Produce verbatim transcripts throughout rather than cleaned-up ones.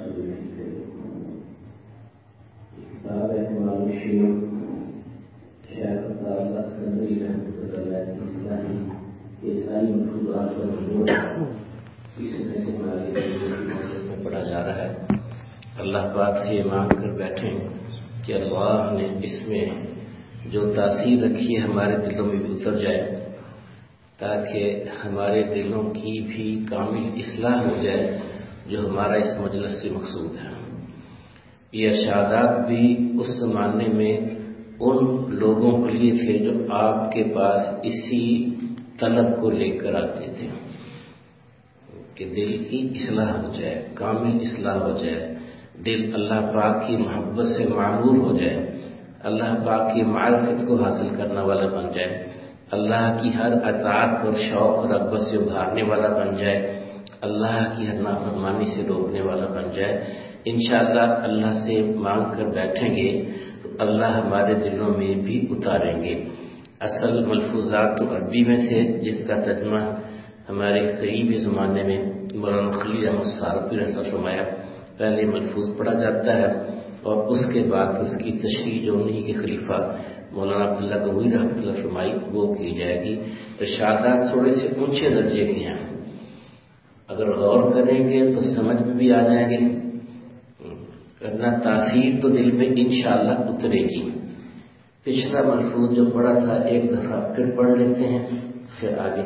کتاب ہے ہمارے شیعہ شیخ اللہ سندری رحمۃ اللہ علیہ یہ ساری مفروضات کا مجموعہ اس میں سے ہمارے پڑھا جا رہا ہے. اللہ پاک سے یہ مانگ کر بیٹھیں کہ اللہ نے اس میں جو تاثیر رکھی ہے ہمارے دلوں میں بھی اتر جائے تاکہ ہمارے دلوں کی بھی کامل اصلاح ہو جائے جو ہمارا اس مجلس سے مقصود ہے. یہ ارشادات بھی اس زمانے میں ان لوگوں کے لیے تھے جو آپ کے پاس اسی طلب کو لے کر آتے تھے کہ دل کی اصلاح ہو جائے، کامل اصلاح ہو جائے، دل اللہ پاک کی محبت سے معمور ہو جائے، اللہ پاک کی معرفت کو حاصل کرنے والا بن جائے، اللہ کی ہر اطاعت پر شوق اور رغبت سے ابھارنے والا بن جائے، اللہ کی ہر نافرمانی سے روکنے والا بن جائے. انشاءاللہ اللہ سے مانگ کر بیٹھیں گے تو اللہ ہمارے دلوں میں بھی اتاریں گے. اصل ملفوظات تو عربی میں تھے جس کا ترجمہ ہمارے قریبی زمانے میں مولانا خلیل احمد صارفی رحمۃ اللہ فرمایا. پہلے ملفوظ پڑھا جاتا ہے اور اس کے بعد اس کی تشریح جو انہی کے خلیفہ مولانا عبداللہ گوئی رحمۃ اللہ فرمائی وہ کی جائے گی. ارشادات تھوڑے سے اونچے درجے کے ہیں، اگر غور کریں گے تو سمجھ میں بھی آ جائیں گے، ورنہ تاثیر تو دل میں انشاءاللہ اترے گی. پچھلا ملفوظ جو پڑھا تھا ایک دفعہ پھر پڑھ لیتے ہیں پھر آگے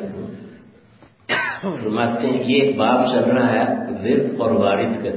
فرماتے ہیں. یہ ایک باب چل رہا ہے ورد اور وارد کا.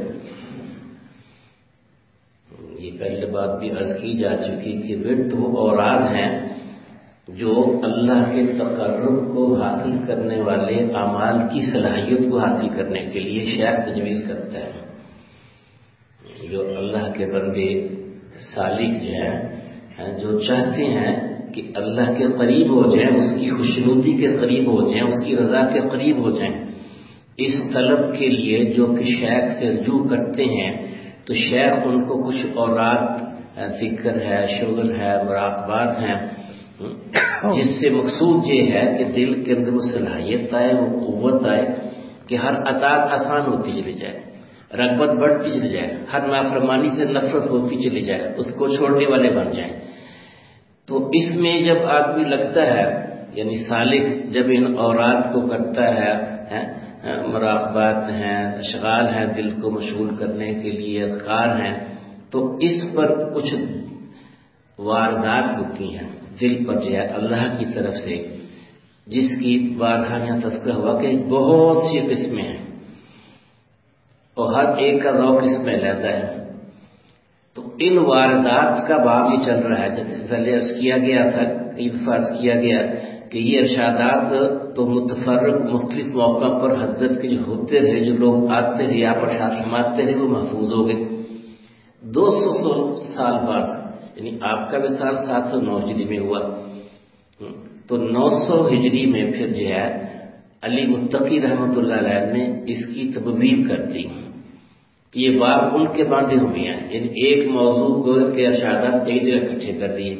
یہ پہلے بات بھی عرض کی جا چکی کہ ورد وہ اوراد ہیں جو اللہ کے تقرب کو حاصل کرنے والے اعمال کی صلاحیت کو حاصل کرنے کے لیے شیخ تجویز کرتا ہے. جو اللہ کے بندے سالک جو ہیں جو چاہتے ہیں کہ اللہ کے قریب ہو جائیں، اس کی خوشنودی کے قریب ہو جائیں، اس کی رضا کے قریب ہو جائیں، اس طلب کے لیے جو کہ شیخ سے رجوع کرتے ہیں تو شیخ ان کو کچھ اورات ذکر ہے، شغل ہے، مراقبات ہیں جس سے مقصود یہ ہے کہ دل کے اندر وہ صلاحیت آئے، وہ قوت آئے کہ ہر اطاعت آسان ہوتی چلی جائے، رغبت بڑھتی چلی جائے، ہر نافرمانی سے نفرت ہوتی چلی جائے، اس کو چھوڑنے والے بن جائیں. تو اس میں جب آدمی لگتا ہے یعنی سالک جب ان اورات کو کرتا ہے، مراقبات ہیں، اشغال ہیں دل کو مشغول کرنے کے لیے، اذکار ہیں، تو اس پر کچھ واردات ہوتی ہیں دل پر جو ہے اللہ کی طرف سے، جس کی بارہا یہاں تذکرہ ہوا کہ بہت سی قسمیں ہیں اور ہر ایک کا ذوق اس میں علیحدہ ہے. تو ان واردات کا باب یہ چل رہا ہے. جیسے پہلے عرض کیا گیا تھا، کئی دفعہ عرض کیا گیا کہ یہ ارشادات تو متفرق مختلف موقع پر حضرت کے جو ہوتے رہے، جو لوگ آتے رہے آپ ارشاد فرماتے رہے، وہ محفوظ ہو گئے. دو سو سال بعد یعنی آپ کا وصال سات سو نو ہجری میں ہوا، تو نو سو ہجری میں پھر جو ہے علی متقی رحمۃ اللہ علیہ نے اس کی تبویب کر دی. یہ باب ان کے باندھے ہوئے ہیں، یعنی ایک موضوع کے ارشادات ایک جگہ اکٹھے کر دیے.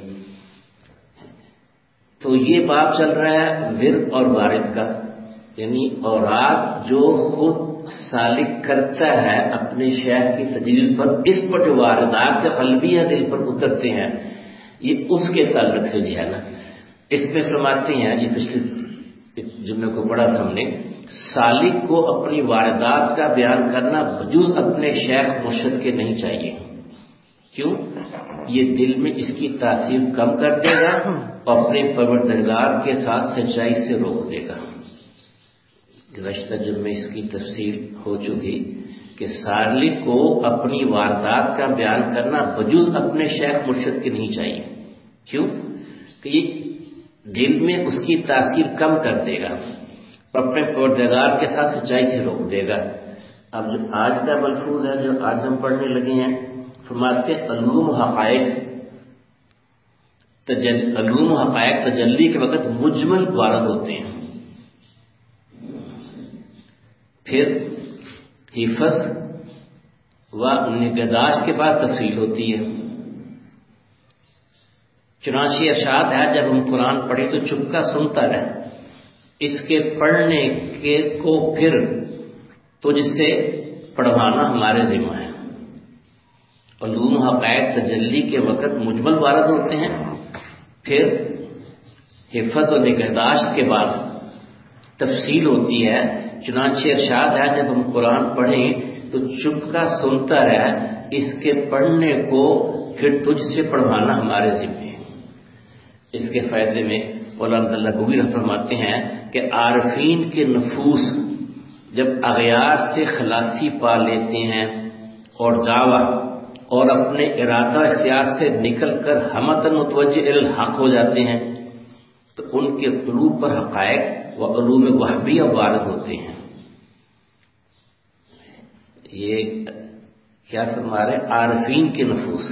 تو یہ باب چل رہا ہے ورد اور وارد کا، یعنی اوراد جو خود سالک کرتا ہے اپنے شیخ کی تجویز پر، اس پر جو واردات قلبیہ دل پر اترتے ہیں یہ اس کے تعلق سے جو ہے نا. اس میں فرماتے ہیں، یہ پچھلے جملے کو پڑھا تھا ہم نے، سالک کو اپنی واردات کا بیان کرنا بجز اپنے شیخ مرشد کے نہیں چاہیے. کیوں؟ یہ دل میں اس کی تاثیر کم کر دے گا اور اپنے پروردگار کے ساتھ سچائی سے روک دے گا. گزشتہ جمعے اس کی تفصیل ہو چکی کہ سالک کو اپنی واردات کا بیان کرنا بجز اپنے شیخ مرشد کے نہیں چاہیے. کیوں؟ کہ یہ دل میں اس کی تاثیر کم کر دے گا، اپنے پروردگار کے ساتھ سچائی سے روک دے گا. اب جو آج کا ملفوظ ہے جو آج ہم پڑھنے لگے ہیں، فرماتے علوم حقائق تجل علوم حقائق تجلی کے وقت مجمل وارد ہوتے ہیں، پھر حفظ و نگہداشت کے بعد تفصیل ہوتی ہے. چنانچہ ارشاد ہے جب ہم قرآن پڑھیں تو چپکا سنتا رہے، اس کے پڑھنے کے کو پھر تجھ سے پڑھوانا ہمارے ذمہ ہے. علوم حقائق تجلی کے وقت مجمل وارد ہوتے ہیں، پھر حفظ و نگہداشت کے بعد تفصیل ہوتی ہے. چنانچہ ارشاد ہے جب ہم قرآن پڑھیں تو چپ کا سنتا رہ، اس کے پڑھنے کو پھر تجھ سے پڑھوانا ہمارے ذمہ ہے. اس کے فائدے میں مولانا اللہ گوی فرماتے ہیں کہ عارفین کے نفوس جب اغیار سے خلاصی پا لیتے ہیں اور دعویٰ اور اپنے ارادہ اختیار سے نکل کر ہمتن متوجہ الحق ہو جاتے ہیں تو ان کے قلوب پر حقائق و علوم وہبیہ وارد ہوتے ہیں. یہ کیا فرما رہے ہیں؟ عارفین کے نفوس.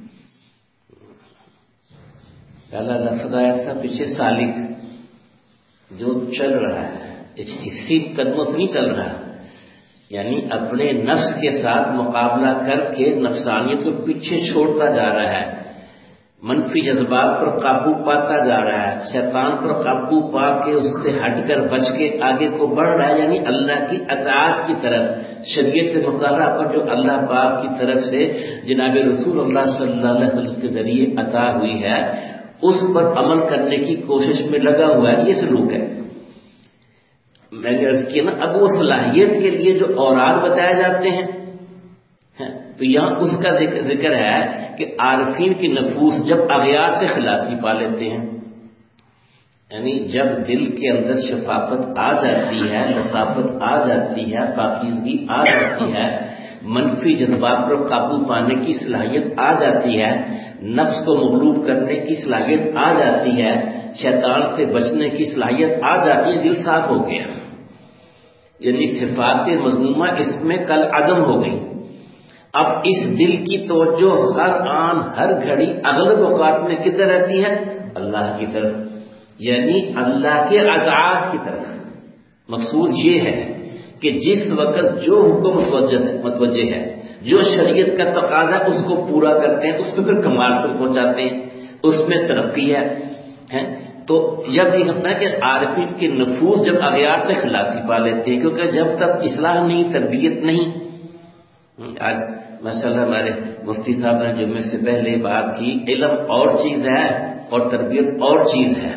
پہلا لفظ آیا تھا پیچھے سالک، جو چل رہا ہے، اسی قدموں سے نہیں چل رہا، یعنی اپنے نفس کے ساتھ مقابلہ کر کے نفسانیت کو پیچھے چھوڑتا جا رہا ہے، منفی جذبات پر قابو پاتا جا رہا ہے، شیطان پر قابو پا کے اس سے ہٹ کر بچ کے آگے کو بڑھ رہا ہے، یعنی اللہ کی اطاعت کی طرف، شریعت مطالعہ پر جو اللہ پاک کی طرف سے جناب رسول اللہ صلی اللہ علیہ وسلم کے ذریعے عطا ہوئی ہے اس پر عمل کرنے کی کوشش میں لگا ہوا ہے. یہ سلوک ہے. میں نے عرض کیا نا، اب وہ صلاحیت کے لیے جو اوراد بتائے جاتے ہیں تو یہاں اس کا ذکر ہے کہ عارفین کی نفوس جب اغیار سے خلاصی پا لیتے ہیں، یعنی جب دل کے اندر شفافت آ جاتی ہے، لطافت آ جاتی ہے، پاکیزگی آ جاتی ہے، منفی جذبات پر قابو پانے کی صلاحیت آ جاتی ہے، نفس کو مغلوب کرنے کی صلاحیت آ جاتی ہے، شیطان سے بچنے کی صلاحیت آ جاتی ہے، دل صاف ہو گیا، یعنی صفات مذمومہ اس میں کل عدم ہو گئی. اب اس دل کی توجہ ہر آن ہر گھڑی اغلب اوقات میں کدھر رہتی ہے؟ اللہ کی طرف، یعنی اللہ کے اطاعت کی طرف. مقصود یہ ہے کہ جس وقت جو حکم متوجہ ہے، جو شریعت کا تقاضا اس کو پورا کرتے ہیں، اس میں پھر کمال پر پہنچاتے ہیں، اس میں ترقی ہے. تو جب یہ ہوتا ہے کہ عارفین کے نفوس جب اغیار سے خلاصی پا لیتے ہیں، کیونکہ جب تک اصلاح نہیں، تربیت نہیں. آج ماشاءاللہ ہمارے مفتی صاحب نے جمعے سے پہلے بات کی، علم اور چیز ہے اور تربیت اور چیز ہے.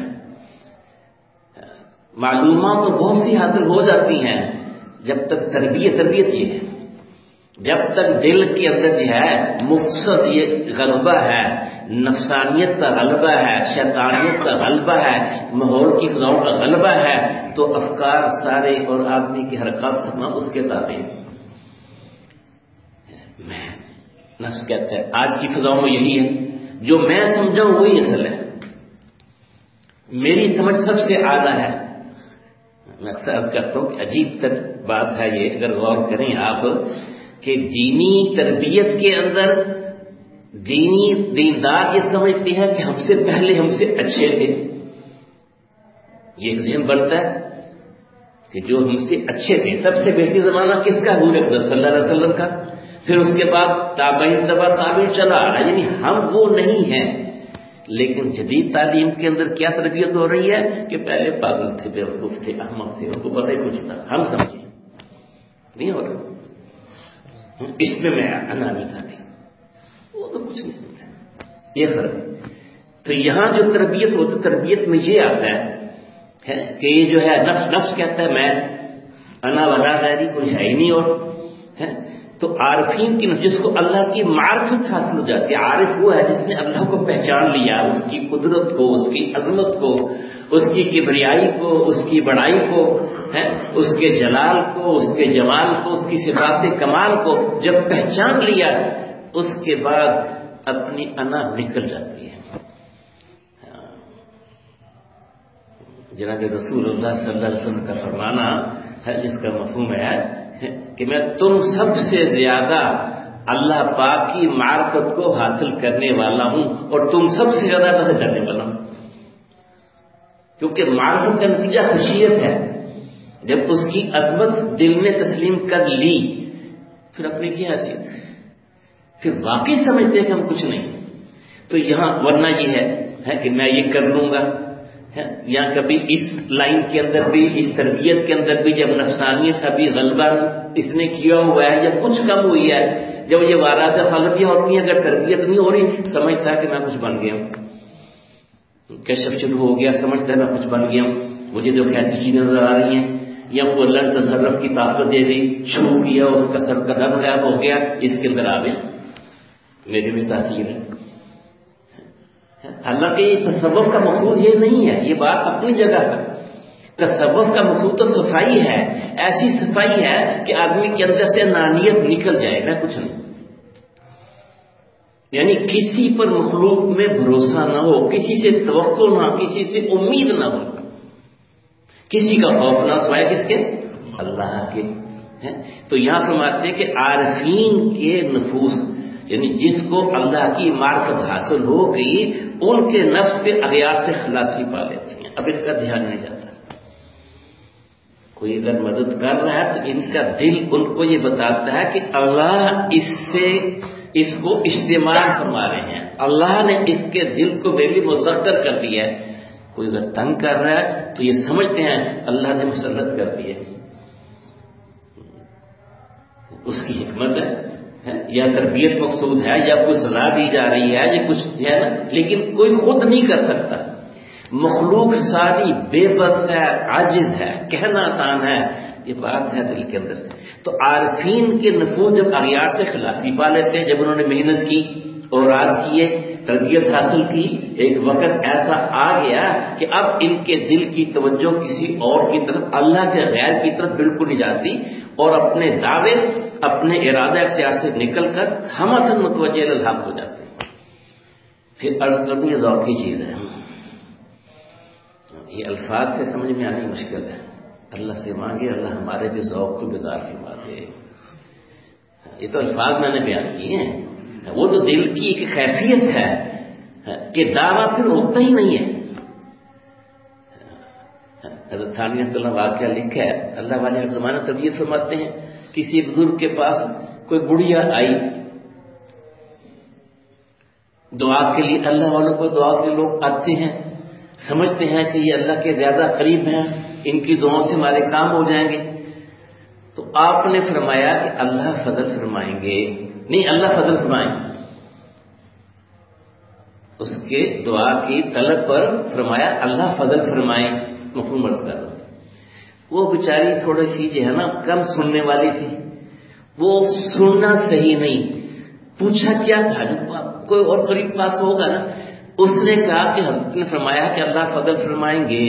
معلومات تو بہت سی حاصل ہو جاتی ہیں، جب تک تربیت تربیت یہ ہے، جب تک دل کے اندر جو ہے مفسد یہ غلبہ ہے، نفسانیت کا غلبہ ہے، شیطانیت کا غلبہ ہے، ماحول کی فضاؤں کا غلبہ ہے، تو افکار سارے اور آدمی کی حرکات سبنا اس کے تابع. میں نفس کہتا ہے آج کی فضاؤں میں یہی ہے، جو میں سمجھا ہوں وہی اصل ہے، میری سمجھ سب سے اعلیٰ ہے. میں اکثر عرض کرتا ہوں کہ عجیب تر بات ہے یہ، اگر غور کریں آپ کہ دینی تربیت کے اندر دینی دیندار یہ سمجھتے ہیں کہ ہم سے پہلے ہم سے اچھے تھے. یہ ایک ذہن بنتا ہے کہ جو ہم سے اچھے تھے، سب سے بہترین زمانہ کس کا؟ حضور اکرم صلی اللہ علیہ وسلم کا. پھر اس کے بعد تابعین تبع تابعین چلا آ رہا، یعنی ہم وہ نہیں ہیں. لیکن جدید تعلیم کے اندر کیا تربیت ہو رہی ہے کہ پہلے پاگل تھے، بیوقوف تھے، احمق تھے، ان کو پتہ ہی کچھ تھا، ہم سمجھیں نہیں ہو رہا. اس میں میں انامی تھا، وہ تو کچھ نہیں سمجھتا. یہ فرق ہے. تو یہاں جو تربیت ہوتی، تربیت میں یہ آتا ہے کہ یہ جو ہے نفس نفس کہتا ہے میں انا ولا غیری، کوئی ہے ہی نہیں. اور تو عارفین کی جس کو اللہ کی معرفت حاصل ہو جاتی ہے، عارف وہ ہے جس نے اللہ کو پہچان لیا، اس کی قدرت کو، اس کی عظمت کو، اس کی کبریائی کو، اس کی بڑائی کو، ہے اس کے جلال کو، اس کے جمال کو، اس کی صفات کمال کو جب پہچان لیا، اس کے بعد اپنی انا نکل جاتی ہے. جناب رسول اللہ صلی اللہ علیہ وسلم کا فرمانا ہے، جس کا مفہوم ہے کہ میں تم سب سے زیادہ اللہ پاک کی معرفت کو حاصل کرنے والا ہوں اور تم سب سے زیادہ پسند کرنے والا ہوں. کیونکہ معرفت کا نتیجہ خشیت ہے. جب اس کی عظمت دل نے تسلیم کر لی، پھر اپنی کی حیثیت، پھر واقعی سمجھتے ہیں کہ ہم کچھ نہیں. تو یہاں ورنہ یہ ہے کہ میں یہ کر لوں گا، یا کبھی اس لائن کے اندر بھی، اس تربیت کے اندر بھی جب نفسانیت ابھی غلبہ اس نے کیا ہوا ہے یا کچھ کم ہوئی ہے، جب یہ وارات قلبیہ ہوتی ہیں، اگر تربیت نہیں ہو رہی، سمجھتا ہے کہ میں کچھ بن گیا ہوں، کشف شروع ہو گیا، سمجھتا ہے میں کچھ بن گیا ہوں، مجھے جو ایسی چیزیں نظر آ رہی ہیں، یا وہ اللہ نے تصرف کی طاقت دے دی، چھو کیا، اس کا سر کا دم غائب ہو گیا، اس کے اندر آ گئی، میرے میں تاثیر ہے۔ حالانکہ یہ تصوف کا مقصود یہ نہیں ہے، یہ بات اپنی جگہ ہے۔ تصوف کا مقصود تو صفائی ہے، ایسی صفائی ہے کہ آدمی کے اندر سے انانیت نکل جائے گا، کچھ نہیں، یعنی کسی پر مخلوق میں بھروسہ نہ ہو، کسی سے توقع نہ، کسی سے امید نہ ہو، کسی کا خوف نہ سوائے کس کے؟ اللہ کے۔ تو یہاں فرماتے ہیں کہ عارفین کے نفوس، یعنی جس کو اللہ کی معرفت حاصل ہو گئی، ان کے نفس پہ اغیار سے خلاصی پا لیتی ہیں، اب ان کا دھیان نہیں جاتا۔ کوئی اگر مدد کر رہا ہے تو ان کا دل ان کو یہ بتاتا ہے کہ اللہ اس سے اس کو اجتماع فرما رہے ہیں، اللہ نے اس کے دل کو میرے لیے مسخر کر دیا ہے۔ کوئی اگر تنگ کر رہا ہے تو یہ سمجھتے ہیں اللہ نے مسلط کر دیا، اس کی حکمت ہے، یا تربیت مقصود ہے، یا کوئی سزا دی جا رہی ہے، یا کچھ ہے نا، لیکن کوئی خود نہیں کر سکتا۔ مخلوق ساری بے بس ہے، عاجز ہے، کہنا آسان ہے، یہ بات ہے دل کے اندر۔ تو عارفین کے نفوذ جب اغیار سے خلاصی پا لیتے ہیں، جب انہوں نے محنت کی، اوراد کیے، تربیت حاصل کی، ایک وقت ایسا آ گیا کہ اب ان کے دل کی توجہ کسی اور کی طرف، اللہ کے غیر کی طرف بالکل نہیں جاتی، اور اپنے دعوے، اپنے ارادہ اختیار سے نکل کر ہمتن متوجہ الحق ہو جاتے ہیں۔ پھر عرض کرتے یہ ذوقی چیز ہے، یہ الفاظ سے سمجھ میں آنی مشکل ہے، اللہ سے مانگے اللہ ہمارے بھی ذوق کو بیدار فرما دے۔ یہ تو الفاظ میں نے بیان کیے ہیں، وہ تو دل کی ایک کیفیت ہے کہ دعویٰ پھر ہوتا ہی نہیں ہے۔ حضرت تھانوی رحمۃ اللہ واقعہ لکھا ہے، اللہ والے ہر زمانہ تربیت فرماتے ہیں، کسی بزرگ کے پاس کوئی بڑھیا آئی دعا کے لیے، اللہ والوں کو دعا کے لوگ آتے ہیں، سمجھتے ہیں کہ یہ اللہ کے زیادہ قریب ہیں، ان کی دعاؤں سے ہمارے کام ہو جائیں گے، تو آپ نے فرمایا کہ اللہ فضل فرمائیں گے، نہیں اللہ فضل فرمائیں، اس کے دعا کی طلب پر فرمایا اللہ فضل فرمائیں، مفہوم عرض کر رہا ہوں۔ وہ بیچاری تھوڑی سی جو ہے نا کم سننے والی تھی، وہ سننا صحیح نہیں، پوچھا کیا تھا، کوئی اور قریب پاس ہوگا نا، اس نے کہا کہ حضرت نے فرمایا کہ اللہ فضل فرمائیں گے۔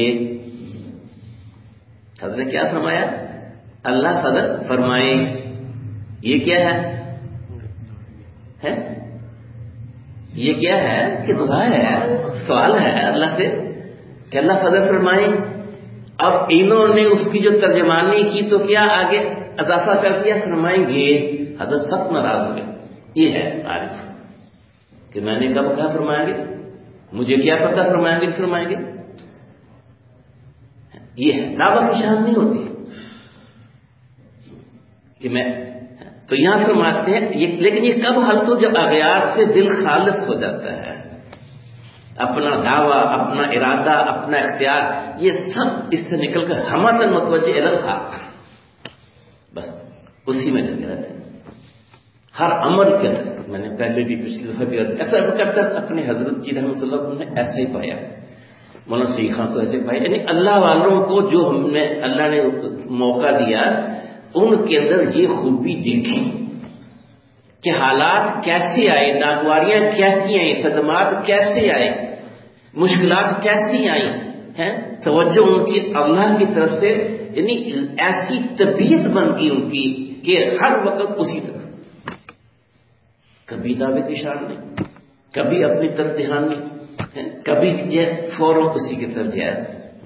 حضرت نے کیا فرمایا؟ اللہ فضل فرمائیں۔ یہ کیا ہے؟ ہے یہ کیا ہے کہ دعا ہے، سوال ہے اللہ سے کہ اللہ فضل فرمائیں۔ اب انہوں نے اس کی جو ترجمانی کی تو کیا آگے اضافہ کر دیا، فرمائیں گے۔ حضرت سخت ناراض ہوئے، یہ ہے عارف کہ میں نے کب کہا فرمائیں گے، مجھے کیا پتا فرمائیں گے فرمائیں گے، یہ ہے دعویٰ کی شان نہیں ہوتی کہ میں، تو یہاں فرماتے ہیں یہ، لیکن یہ کب حل تو جب اغیار سے دل خالص ہو جاتا ہے، اپنا دعویٰ، اپنا ارادہ، اپنا اختیار، یہ سب اس سے نکل کر ہمتن متوجہ الحق، بس اسی میں لگے رہتے ہیں ہر عمل کے اندر۔ میں نے پہلے بھی پچھلی دفعہ بھی ایسا کرتا اپنے حضرت جی رحمۃ اللہ نے ایسا ہی پایا، مولانا شیخ خان سے ایسے پایا، یعنی اللہ والوں کو جو ہم نے اللہ نے موقع دیا، ان کے اندر یہ خوبی دیکھی کہ حالات کیسے آئے، ناگواریاں کیسی آئیں، صدمات کیسے آئے، مشکلات کیسی آئی ہیں، توجہ ان کی اللہ کی طرف سے، یعنی ایسی طبیعت بن گئی ان کی کہ ہر وقت اسی طرف، کبھی دعوے کی شان نہیں، کبھی اپنی طرف دھیان نہیں، کبھی فوراً اسی کی طرف جائے،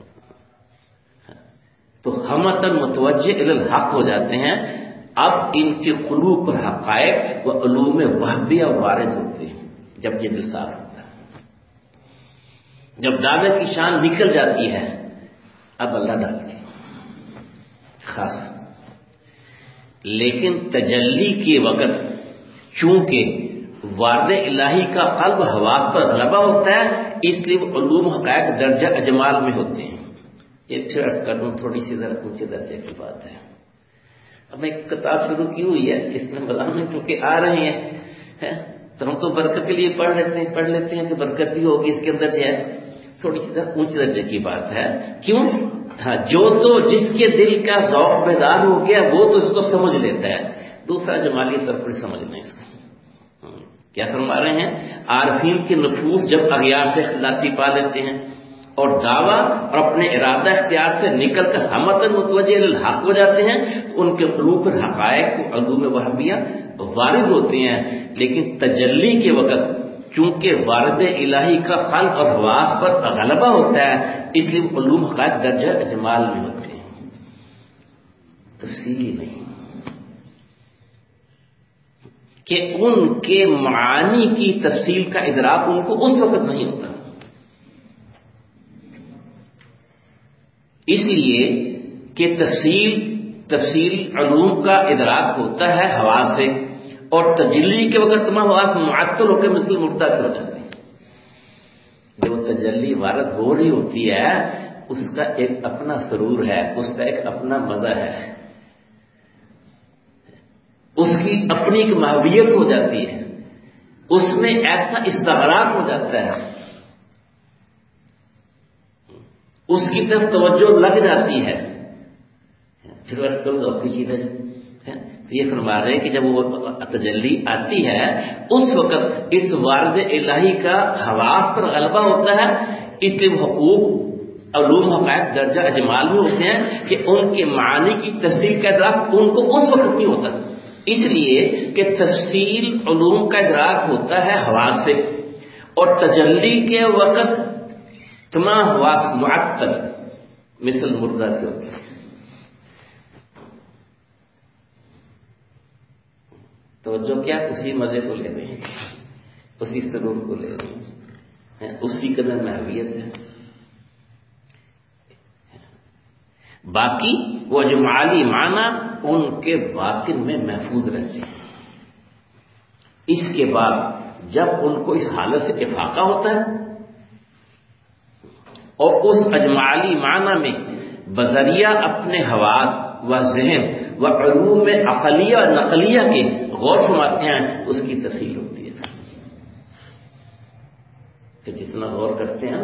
تو ہمتن متوجہ الی الحق ہو جاتے ہیں۔ اب ان کے قلوب پر حقائق و علوم وہبیہ وارد ہوتے ہیں جب یہ دل صاف ہوتا ہے، جب دعوے کی شان نکل جاتی ہے، اب اللہ ڈالتے خاص، لیکن تجلی کے وقت چونکہ وارد الہی کا قلب حواس پر غلبہ ہوتا ہے، اس لیے وہ علوم حقائق درجہ اجمال میں ہوتے ہیں۔ یہ پھر عرض کر دوں، تھوڑی سی ذرا اونچے درجے کی بات ہے، اب میں ایک کتاب شروع کی ہوئی ہے، اس میں مضامین چونکہ آ رہے ہیں تو ہم تو برکت کے لیے پڑھ لیتے ہیں پڑھ لیتے ہیں کہ برکت بھی ہوگی اس کے اندر سے ہے، تھوڑی سی اونچے درجے کی بات ہے. کیوں؟ ہاں، جو تو جس کے دل کا ذوق بیدار ہو گیا وہ تو اس کو سمجھ لیتا ہے، دوسرا جمالی طور پر سمجھنا اس کو. کیا فرما رہے ہیں؟ عارفین کے نفوس جب اغیار سے خلاصی پا لیتے ہیں اور دعویٰ اور اپنے ارادہ اختیار سے نکل کر ہمتاً متوجہ الحق ہو جاتے ہیں تو ان کے قلوب پر حقائق و علوم وہمیہ وارد ہوتے ہیں. لیکن تجلی کے وقت چونکہ وارد الہی کا خلق اور حواس پر غلبہ ہوتا ہے، اس لیے علوم حقائق درجہ اجمال میں ہوتے ہیں، تفصیلی نہیں، کہ ان کے معانی کی تفصیل کا ادراک ان کو اس وقت نہیں ہوتا. اس لیے کہ تفصیل تفصیل علوم کا ادراک ہوتا ہے حواس سے، اور تجلی کے وقت تمام حواس معطل ہو کے مثل مردہ ہو جاتے ہیں. جب وہ تجلی وارد ہو رہی ہوتی ہے اس کا ایک اپنا سرور ہے، اس کا ایک اپنا مزہ ہے، اس کی اپنی ایک ماہویت ہو جاتی ہے، اس میں ایسا استغراق ہو جاتا ہے، اس کی طرف توجہ لگ جاتی ہے. پھر وقت ذوق کی چیز ہے. یہ فرما رہے ہیں کہ جب وہ تجلی آتی ہے اس وقت اس وارد الہی کا حواس پر غلبہ ہوتا ہے، اس لیے وہ حقوق علوم حقائق درجہ اجمال میں ہوتے ہیں کہ ان کے معانی کی تفصیل کا ادراک ان کو اس وقت نہیں ہوتا. اس لیے کہ تفصیل علوم کا ادراک ہوتا ہے حواس سے، اور تجلی کے وقت تمام حواس معطل مثل مردہ کے ہوتے ہیں. تو جو کیا اسی مزے کو لے رہے ہیں، اسی سرور کو لے رہے ہیں، اسی قدر محویت ہے. باقی وہ اجمالی معنی ان کے باطن میں محفوظ رہتے ہیں. اس کے بعد جب ان کو اس حالت سے افاقہ ہوتا ہے اور اس اجمالی معنی میں بذریعہ اپنے حواس و ذہن و علوم عقلیہ و نقلیہ کے غور فرماتے ہیں تو اس کی تفصیل ہوتی ہے. کہ جتنا غور کرتے ہیں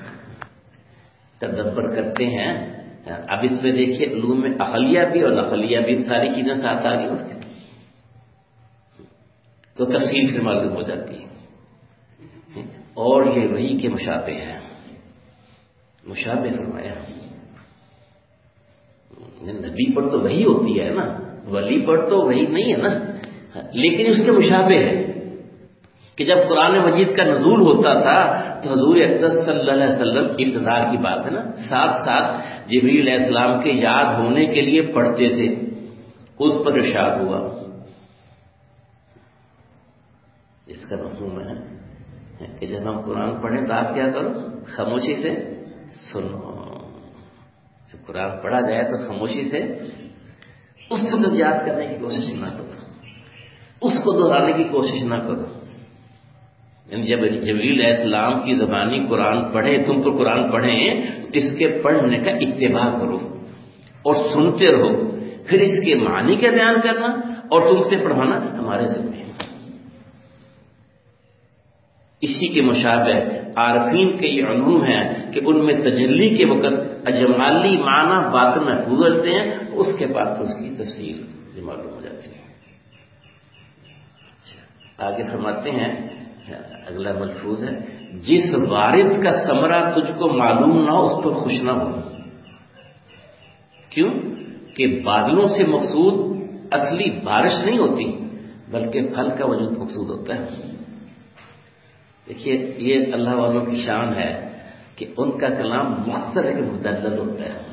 تدبر کرتے ہیں، اب اس میں دیکھیے علوم میں عقلیہ بھی اور نقلیہ بھی ساری چیزیں ساتھ آ گئی اس کے، تو تفصیل سے معلوم ہو جاتی ہے. اور یہ وہی کے مشابہ ہے، مشابہ فرمایا. نبی پر تو وہی ہوتی ہے نا، ولی پر تو وہی نہیں ہے نا، لیکن اس کے مشابہ ہے کہ جب قرآن مجید کا نزول ہوتا تھا تو حضور اقدس صلی اللہ علیہ وسلم ابتدا کی بات ہے نا، ساتھ ساتھ جبریل علیہ السلام کے یاد ہونے کے لیے پڑھتے تھے. اس پر ارشاد ہوا، اس کا مفہوم ہے کہ جب ہم قرآن پڑھیں تو آپ کیا کرو، خاموشی سے سنو. جب قرآن پڑھا جائے تو خاموشی سے اس وقت یاد کرنے کی کوشش نہ کرو، اس کو دہرانے کی کوشش نہ کرو. یعنی جب جبریل علیہ السلام کی زبانی قرآن پڑھے، تم پر قرآن پڑھیں تو اس کے پڑھنے کا اتباع کرو اور سنتے رہو، پھر اس کے معنی کا بیان کرنا اور تم سے پڑھانا ہمارے ذمہ ہے. اسی کے مشابہ عارفین کے یہ علوم ہیں کہ ان میں تجلی کے وقت اجمالی معنی باطن محفوظ ہوتے ہیں، اس کے بعد تو اس کی تفصیل معلوم ہو جاتی ہے. آگے فرماتے ہیں، اگلا ملفوظ ہے، جس وارد کا ثمرہ تجھ کو معلوم نہ ہو اس پر خوش نہ ہو. کیوں؟ کہ بادلوں سے مقصود اصلی بارش نہیں ہوتی بلکہ پھل کا وجود مقصود ہوتا ہے. دیکھیے یہ اللہ والوں کی شان ہے کہ ان کا کلام مختصر ہے کہ مدلل ہوتا ہے.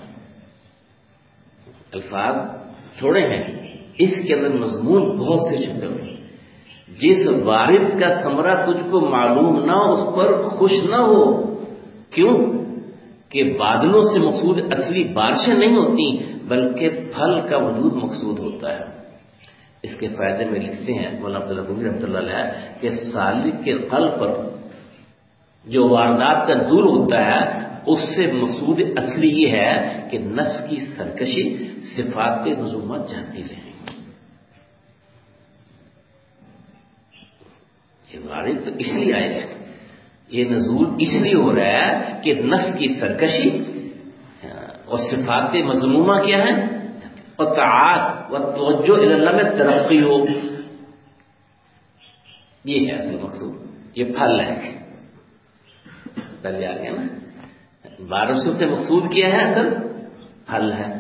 الفاظ تھوڑے ہیں، اس کے اندر مضمون بہت سے چھپے ہوئے. جس وارد کا ثمرہ تجھ کو معلوم نہ ہو اس پر خوش نہ ہو. کیوں؟ کہ بادلوں سے مقصود اصلی بارشیں نہیں ہوتی بلکہ پھل کا وجود مقصود ہوتا ہے. اس کے فائدے میں لکھتے ہیں مولانا عبداللہ گوئی رحمۃ اللہ علیہ کہ سالک کے قلب پر جو واردات کا نزول ہوتا ہے اس سے مقصود اصلی یہ ہے کہ نفس کی سرکشی صفات مذمومہ جانتی رہے. یہ وارد تو اس لیے آیا ہے، یہ نزول اس لیے ہو رہا ہے کہ نفس کی سرکشی اور صفات مذمومہ کیا ہے، اور طاعت و توجہ الی اللہ میں ترقی ہو. یہ ہے اصل مقصود، یہ پھل ہے. پہلے آ گیا نا، بارشوں سے مقصود کیا ہے، اصل پھل ہے.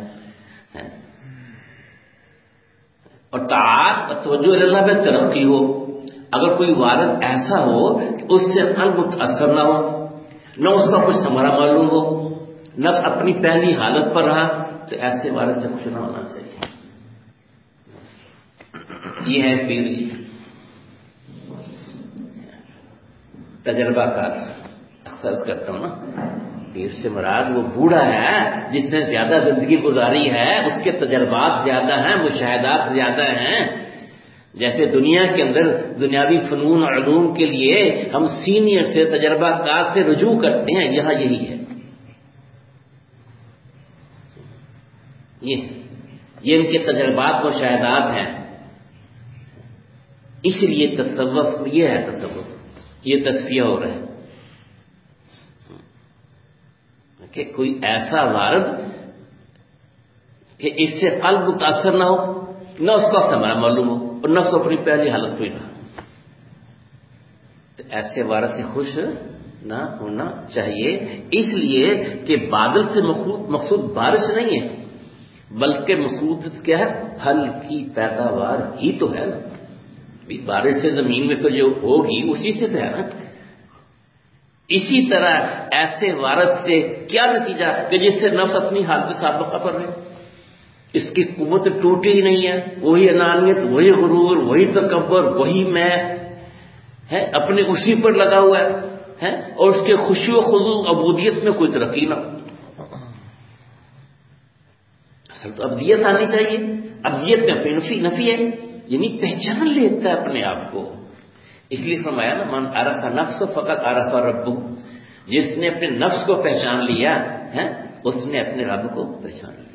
اور طاعت و توجہ الی اللہ میں ترقی ہو. اگر کوئی وارد ایسا ہو کہ اس سے قلب متاثر نہ ہو، نہ اس کا کچھ ثمرہ معلوم ہو، نفس اپنی پہلی حالت پر رہا، تو ایسے وارد سے کچھ نہ ہونا چاہیے. یہ ہے پیر جی تجربہ کار. اکثر کرتا ہوں نا، پیر سے مراد وہ بوڑھا ہے جس نے زیادہ زندگی گزاری ہے، اس کے تجربات زیادہ ہیں، مشاہدات زیادہ ہیں. جیسے دنیا کے اندر دنیاوی فنون اور علوم کے لیے ہم سینئر سے تجربہ کار سے رجوع کرتے ہیں، یہاں یہی ہے. یہ یہ ان کے تجربات مشاہدات ہیں. اس لیے تصوف یہ ہے، تصوف یہ تصفیہ ہو رہا ہے کہ کوئی ایسا وارد کہ اس سے قلب متاثر نہ ہو، نہ اس کا ثمرہ معلوم ہو، اور نفس اپنی پہلی حالت پہ رہا. تو ایسے وارد سے خوش نہ ہونا چاہیے، اس لیے کہ بادل سے مقصود بارش نہیں ہے، بلکہ مقصود کیا ہے، پھل کی پیداوار ہی تو ہے. بارش سے زمین میں پھر جو ہوگی اسی سے تو ہے نا. اسی طرح ایسے وارد سے کیا نتیجہ کہ جس سے نفس اپنی حالت سابقہ پر رہے، اس کی قوت ٹوٹی ہی نہیں ہے. وہی انانیت، وہی غرور، وہی تکبر، وہی میں ہے، اپنے اسی پر لگا ہوا ہے، اور اس کے خوشی و خضوع عبودیت میں کوئی ترقی نہ. اصل تو ابدیت آنی چاہیے. ابدیت میں اپنی نفی نفی ہے، یعنی پہچان لیتا ہے اپنے آپ کو. اس لیے فرمایا نا، من عرف نفس فقط عرف ربہ. جس نے اپنے نفس کو پہچان لیا ہے، اس نے اپنے رب کو پہچان لیا.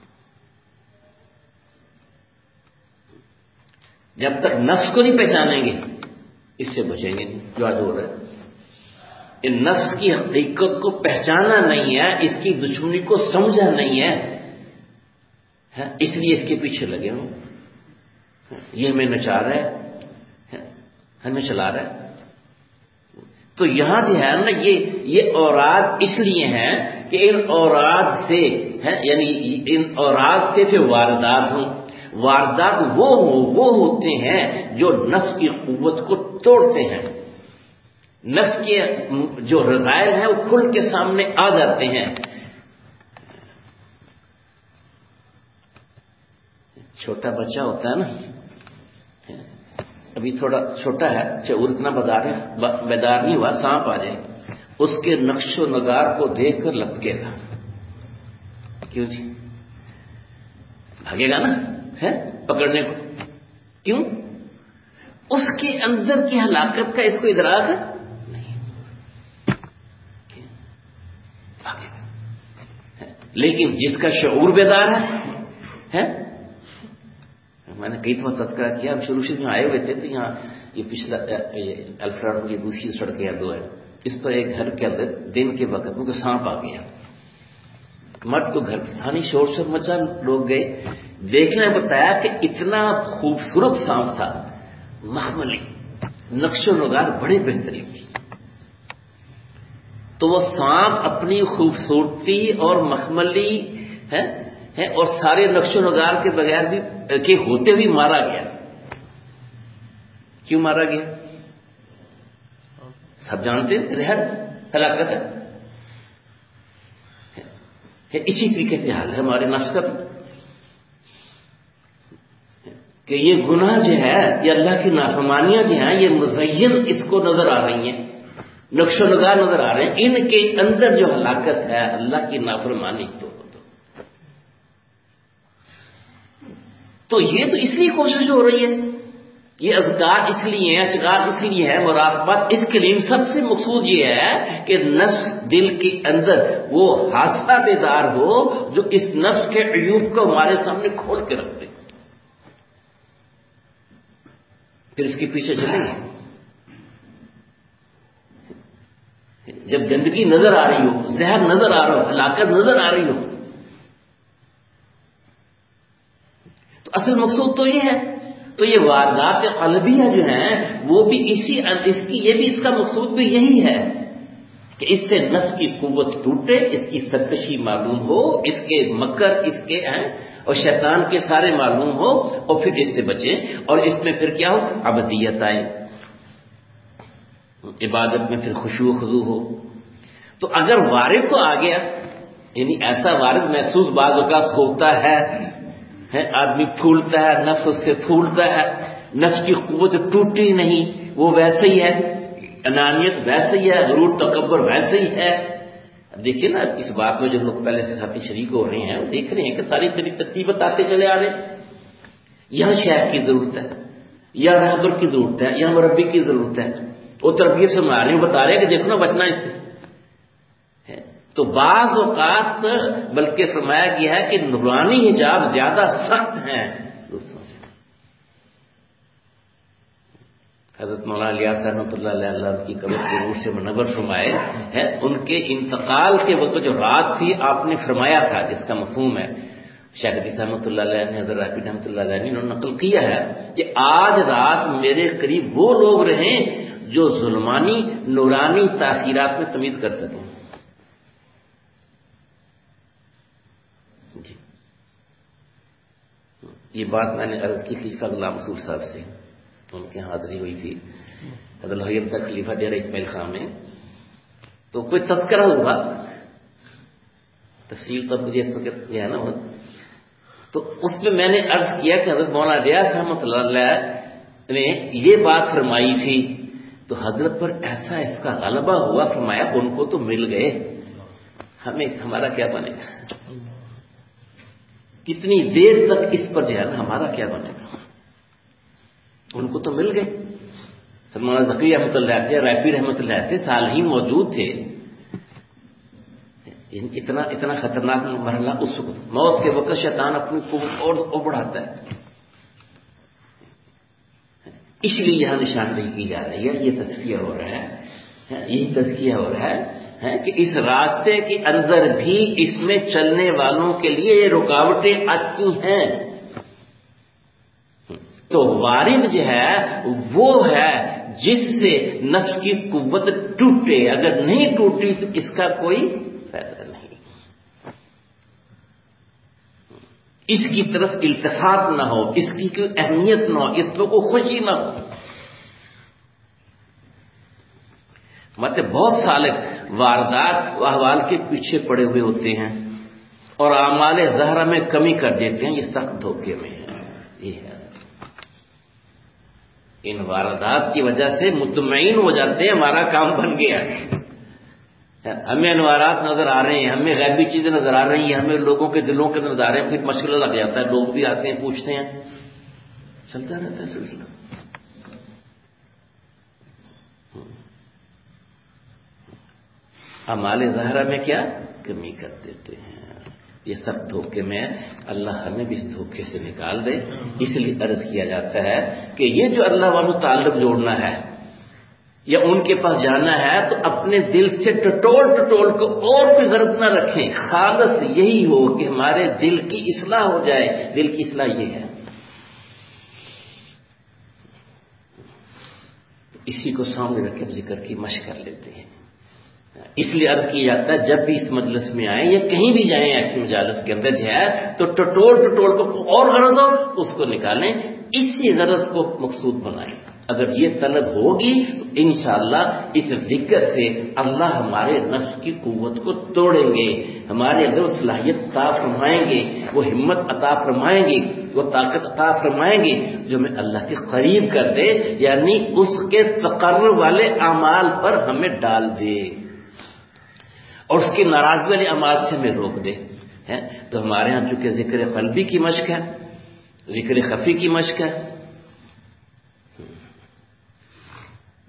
جب تک نفس کو نہیں پہچانیں گے اس سے بچیں گے نہیں، جو آج ہو رہا ہے. ان نفس کی حقیقت کو پہچانا نہیں ہے، اس کی دشمنی کو سمجھا نہیں ہے، اس لیے اس کے پیچھے لگے ہوں. یہ ہمیں نچا رہا ہے، ہمیں چلا رہا ہے. تو یہاں جو ہے نا، یہ یہ اوراد اس لیے ہیں کہ ان اوراد سے ہے، یعنی ان اوراد سے پھر واردات ہوں. واردات وہ ہوں وہ ہوتے ہیں جو نفس کی قوت کو توڑتے ہیں. نفس کے جو رذائل ہیں وہ کھل کے سامنے آ جاتے ہیں. چھوٹا بچہ ہوتا ہے نا، ابھی تھوڑا چھوٹا ہے، شعور اتنا بیدار بیدار نہیں ہوا، سانپ آ جائے اس کے نقش و نگار کو دیکھ کر لپکے گا. کیوں جی؟ بھاگے گا نا ہے پکڑنے کو. کیوں؟ اس کے اندر کی ہلاکت کا اس کو ادراک نہیں، بھاگے گا. لیکن جس کا شعور بیدار ہے، میں نے کئی دفعہ تذکرہ کیا، ہم شروع شروع میں آئے ہوئے تھے تو یہاں یہ پچھلا الفراڈ کی دوسری سڑکیں ہیں دو ہے، اس پر ایک گھر کے اندر دن کے وقت میں سانپ آ گیا. مرد کو گھر پٹھانی شور شور مچا، لوگ گئے دیکھنے، بتایا کہ اتنا خوبصورت سانپ تھا، مخملی، نقش و نگار بڑے بہترین. تو وہ سانپ اپنی خوبصورتی اور مخملی ہے اور سارے نقش و نگار کے بغیر بھی کے ہوتے ہوئے مارا گیا. کیوں مارا گیا؟ سب جانتے ہیں، زہر، ہلاکت ہے. اسی طریقے سے حال ہے ہمارے نفس کا بھی، کہ یہ گناہ جو ہے، یہ اللہ کی نافرمانیاں جو ہیں، یہ مزین اس کو نظر آ رہی ہیں، نقش و نگار نظر آ رہے ہیں. ان کے اندر جو ہلاکت ہے اللہ کی نافرمانی تو تو یہ تو اس لیے کوشش ہو رہی ہے یہ اذکار اس لیے ہیں، اشعار اس لیے ہے، مراقبات اس کے لیے سب سے مقصود یہ ہے کہ نفس دل کے اندر وہ حادثہ بیدار ہو جو اس نفس کے عیوب کو ہمارے سامنے کھول کے رکھ دے، پھر اس کے پیچھے چلیں گے۔ جب گندگی نظر آ رہی ہو، زہر نظر آ رہا ہو، ہلاکت نظر آ رہی ہو، تو اصل مقصود تو یہ ہے۔ تو یہ واردات قلبیہ جو ہیں وہ بھی اسی اس کی یہ بھی اس کا مقصود بھی یہی ہے کہ اس سے نفس کی قوت ٹوٹے، اس کی سرکشی معلوم ہو، اس کے مکر، اس کے ہیں اور شیطان کے سارے معلوم ہو، اور پھر اس سے بچیں، اور اس میں پھر کیا ہو، عبدیت آئے، عبادت میں پھر خشوع و خضوع ہو۔ تو اگر وارد تو آ گیا، یعنی ایسا وارد محسوس بعض اوقات ہوتا ہے، ہے آدمی پھولتا ہے، نفس اس سے پھولتا ہے، نفس کی قوت ٹوٹی نہیں، وہ ویسے ہی ہے، انانیت ویسے ہی ہے، غرور تکبر ویسے ہی ہے۔ اب دیکھیے نا اس بات میں جو لوگ پہلے سے ساتھی شریک ہو رہے ہیں وہ دیکھ رہے ہیں کہ ساری طریق ترتیب بتاتے چلے آ رہے ہیں، یہاں شیخ کی ضرورت ہے، یا رہبر کی ضرورت ہے، یا مربی کی ضرورت ہے، وہ تربیت سے مارے بتا رہے ہیں کہ دیکھو نا بچنا اس سے۔ تو بعض اوقات بلکہ فرمایا گیا ہے کہ نورانی حجاب زیادہ سخت ہیں دوسروں سے۔ حضرت مولانا الیاس رحمۃ اللہ علیہ اللہ کی قبر کے نور سے منور فرمائے ہیں، ان کے انتقال کے وقت جو رات تھی آپ نے فرمایا تھا، جس کا مفہوم ہے شیخ حدیث رحمۃ اللہ علیہ نے، حضرت رافی رحمۃ اللہ علیہ نے انہوں نے نقل کیا ہے کہ آج رات میرے قریب وہ لوگ رہیں جو ظلمانی نورانی تاثیرات میں تمیز کر سکیں۔ جی یہ بات میں نے عرض کی خلیفہ غلام رسول صاحب سے، ان کے حاضری ہوئی تھی حضرت الحیم تک خلیفہ ڈیرہ اسماعیل خان میں، تو کوئی تذکرہ ہوا، تفصیل تو مجھے اس وقت جو ہے نا، تو اس میں میں نے عرض کیا کہ حضرت مولانا ریاض رحمۃ اللہ علیہ نے یہ بات فرمائی تھی، تو حضرت پر ایسا اس کا غلبہ ہوا، فرمایا ان کو تو مل گئے، ہمیں ہمارا کیا بنے گا، کتنی دیر تک اس پر جو ہے نا ہمارا کیا بنے گا، ان کو تو مل گئے۔ مولانا ذکری رحمۃ اللہ تھے، رافی رحمۃ اللہ تھے، صالحین موجود تھے، اتنا اتنا خطرناک مرحلہ اس وقت، موت کے وقت شیطان اپنی قوت اور بڑھاتا ہے، اس لیے یہاں نشاندہی کی جا رہی ہے، یہ تذکیہ ہو رہا ہے، یہی تذکیہ ہو رہا ہے کہ اس راستے کے اندر بھی اس میں چلنے والوں کے لیے یہ رکاوٹیں آتی ہیں۔ تو وارد جو ہے وہ ہے جس سے نفس کی قوت ٹوٹے، اگر نہیں ٹوٹی تو اس کا کوئی فائدہ نہیں، اس کی طرف التفات نہ ہو، اس کی کوئی اہمیت نہ ہو، اس کو خوشی نہ ہو۔ مطلب بہت سالک واردات و احوال کے پیچھے پڑے ہوئے ہوتے ہیں اور اعمال ظاہرہ میں کمی کر دیتے ہیں، یہ سخت دھوکے میں ہے۔ یہ ہے ان واردات کی وجہ سے مطمئن ہو جاتے ہیں ہمارا کام بن گیا، ہمیں انوارات نظر آ رہے ہیں، ہمیں غیبی چیزیں نظر آ رہی ہیں، ہمیں لوگوں کے دلوں کے نظر آ رہے ہیں، پھر مشغلہ لگ جاتا ہے، لوگ بھی آتے ہیں پوچھتے ہیں، چلتا رہتا ہے سلسلہ۔ اعمال ظاہرہ میں کیا کمی کر دیتے ہیں، یہ سب دھوکے میں، اللہ ہمیں بھی اس دھوکے سے نکال دے۔ اس لیے عرض کیا جاتا ہے کہ یہ جو اللہ والوں تعلق جوڑنا ہے یا ان کے پاس جانا ہے تو اپنے دل سے ٹٹول ٹٹول کو اور کوئی غرض نہ رکھیں، خالص یہی ہو کہ ہمارے دل کی اصلاح ہو جائے۔ دل کی اصلاح یہ ہے، اسی کو سامنے رکھ کے ذکر کی مشق کر لیتے ہیں۔ اس لیے عرض کیا جاتا ہے جب بھی اس مجلس میں آئیں یا کہیں بھی جائیں ایسی مجالس کے اندر جو ہے تو ٹٹول ٹٹول کو اور غرض ہو اس کو نکالیں، اسی غرض کو مقصود بنائیں۔ اگر یہ طلب ہوگی تو انشاءاللہ اس ذکر سے اللہ ہمارے نفس کی قوت کو توڑیں گے، ہمارے اندر صلاحیت عطا فرمائیں گے، وہ ہمت عطا فرمائیں گے، وہ طاقت عطا فرمائیں گے جو ہمیں اللہ کے قریب کر دے، یعنی اس کے تقرب والے اعمال پر ہمیں ڈال دے اور اس کی ناراضگی والے اعمال سے ہمیں روک دے۔ تو ہمارے ہاں چونکہ ذکر قلبی کی مشق ہے، ذکر خفی کی مشق ہے،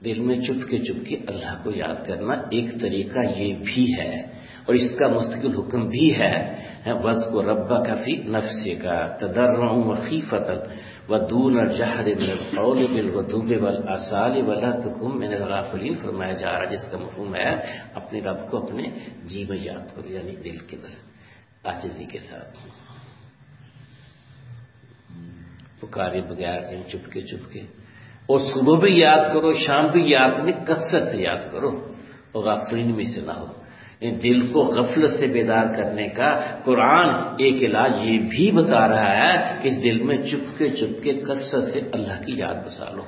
دل میں چپ کے چپ کے اللہ کو یاد کرنا ایک طریقہ یہ بھی ہے، اور اس کا مستقل حکم بھی ہے وَاذْكُرْ رَبَّكَ فِي نَفْسِكَ تَضَرُّعًا وَخِيفَةً وَدُونَ الْجَهْرِ مِنَ الْقَوْلِ بِالْغُدُوِّ وَالْآصَالِ وَلَا تَكُن مِّنَ الْغَافِلِينَ۔ فرمایا جا رہا ہے جس کا مفہوم ہے اپنے رب کو اپنے جی میں یاد کرو، یعنی دل کے اندر عاجزی کے ساتھ پکارے بغیر نہیں، چپ کے چپ کے، اور صبح بھی یاد کرو، شام بھی یاد کرو، کثرت سے یاد کرو، اور غافلین میں سے نہ ہو۔ دل کو غفلت سے بیدار کرنے کا قرآن ایک علاج یہ بھی بتا رہا ہے کہ اس دل میں چپ کے چپ کے کثرت سے اللہ کی یاد بسا لو۔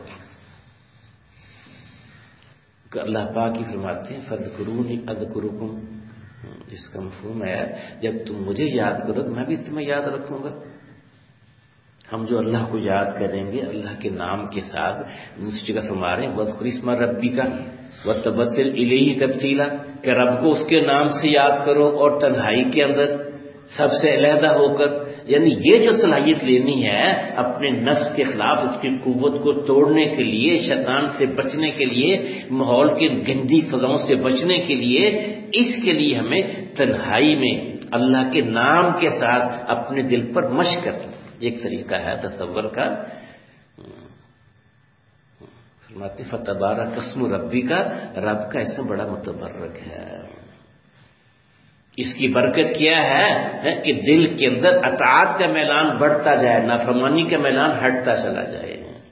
کہ اللہ پاک ہی فرماتے ہیں فَاذْكُرُونِی أَذْكُرُکُم، جس کا مفہوم ہے جب تم مجھے یاد کرو تو میں بھی تمہیں یاد رکھوں گا۔ ہم جو اللہ کو یاد کریں گے اللہ کے نام کے ساتھ، دوسری جگہ فرما رہے ہیں وَاذْكُرِ اسْمَ رَبِّکَ وَتَبَتِّلْ إِلَیْهِ تَبْتِیلًا، کہ رب کو اس کے نام سے یاد کرو اور تنہائی کے اندر سب سے علیحدہ ہو کر، یعنی یہ جو صلاحیت لینی ہے اپنے نفس کے خلاف، اس کی قوت کو توڑنے کے لیے، شیطان سے بچنے کے لیے، ماحول کی گندی فضاؤں سے بچنے کے لیے، اس کے لیے ہمیں تنہائی میں اللہ کے نام کے ساتھ اپنے دل پر مشق کرنا ایک طریقہ ہے تصور کا۔ فرماتے فتبارک اسم ربی کا، رب کا اسم بڑا متبرک ہے۔ اس کی برکت کیا ہے کہ دل کے اندر اطاعت کا میلان بڑھتا جائے، نافرمانی کا میلان ہٹتا چلا جائے۔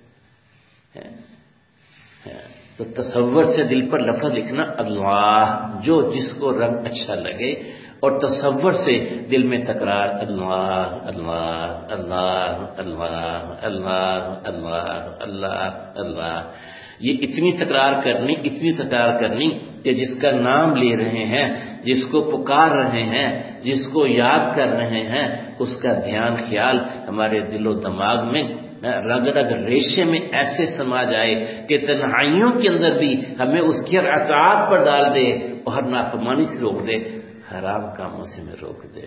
تو تصور سے دل پر لفظ لکھنا اللہ، جو جس کو رنگ اچھا لگے، اور تصور سے دل میں تکرار اللہ اللہ اللہ اللہ اللہ اللہ اللہ اللہ، یہ اتنی تکرار کرنی اتنی تکرار کرنی کہ جس کا نام لے رہے ہیں، جس کو پکار رہے ہیں، جس کو یاد کر رہے ہیں، اس کا دھیان خیال ہمارے دل و دماغ میں رگ رگ ریشے میں ایسے سما جائے کہ تنہائیوں کے اندر بھی ہمیں اس کی اطاعت پر ڈال دے اور نافرمانی سے روک دے، حرام کاموں سے میں روک دے۔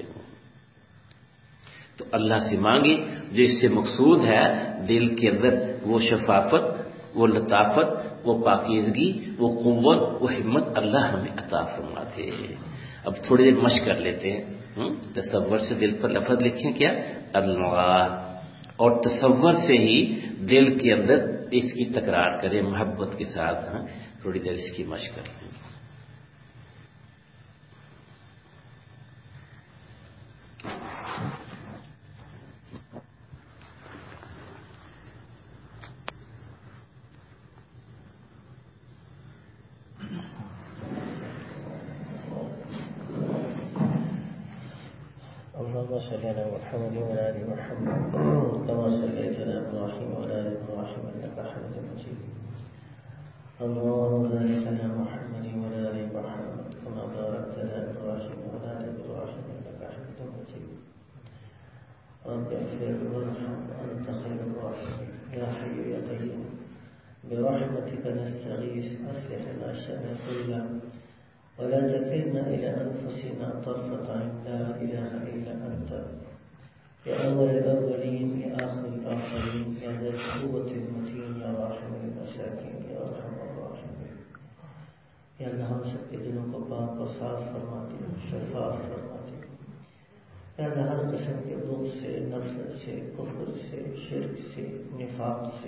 تو اللہ سے مانگی جو اس سے مقصود ہے دل کے اندر وہ شفافت، وہ لطافت، وہ پاکیزگی، وہ قوت، وہ ہمت اللہ ہمیں عطا فرما دے۔ اب تھوڑی دیر مشق کر لیتے ہیں، تصور سے دل پر لفظ لکھیں کیا اللہ، اور تصور سے ہی دل کے اندر اس کی تکرار کریں محبت کے ساتھ۔ تھوڑی دیر اس کی مشق کر لیں۔ اللهم صل على محمد وعلى ال محمد كما صليت على ابراهيم وعلى ال ابراهيم انك حميد مجيد. اللهم بارك على محمد وعلى ال محمد كما باركت على ابراهيم وعلى ال ابراهيم انك حميد مجيد. رب اغفر وارحم وانت خير الراحمين. يا حي يا قيوم برحمتك نستغيث اصلح لنا شأننا كله ولا تكلنا إلى أنفسنا طرفة عين. لا إله إلا أنت يا أول الأولين يا آخر الآخرين يا ذا القوة المتين يا راحم المساكين يا أرحم الراحمين. یا اللہ ہم سب کے دلوں کو پاک و صاف فرما دے، شفاف فرما دے۔ یا اللہ ہر قسم کے بغض سے، نفرت سے، کفر سے، شرک سے، نفاق سے،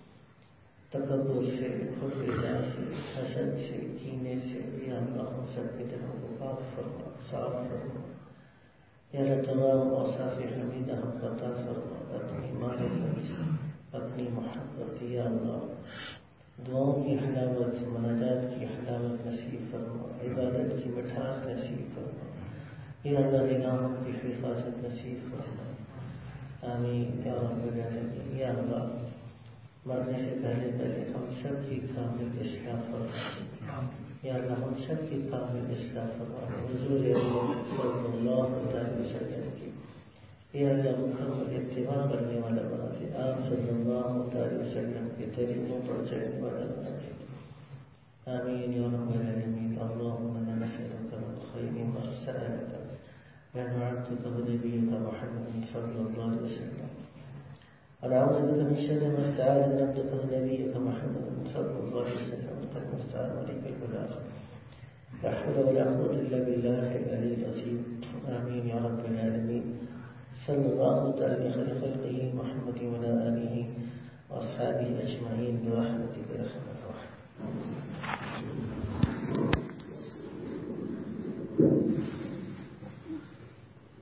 تکبر سے، خود رضا سے، حسد سے، کینے سے، یا اللہ ہم سب کے دلوں کو پاک فرما، صاف فرما۔ یا اللہ تمام اوصاف حمیدہ ہم کو عطا فرما، اپنی معرفت، اپنی محبت، یا اللہ دعاؤں کی حلاوت، مناجات کی حلاوت نصیب فرما، عبادت کی مٹھاس نصیب فرما، یا اللہ نگاہوں کی حفاظت نصیب فرما، آمین یا رب العالمین۔ یا اللہ مرنے سے پہلے پہلے ہم سب کی کامل اصلاح فرما، یا اللہ ہم سب کی کامل اصلاح فرما، حضور صلی اللہ علیہ وسلم کی یا اللہ محمد اتباع کرنے والا بنا دے، آپ صلی اللہ علیہ وسلم کے طریقوں پر چلنے والا بنا دے، آمین یا رب العالمین۔ اللهم انا نسألك من خير ما سألك من عبدك ونبيك محمد صلى الله عليه وسلم، ونعوذ بك من شر ما استعاذ عبدك ونبيك محمد صلى الله عليه وسلم وقد مختار عليك البلاغ لا حول ولا قوة إلا بالله العلي العظيم آمين يا رب العالمين صلى الله تعالى خير خلقه محمد وعلى آله وأصحابه أجمعين برحمتك يا رحمن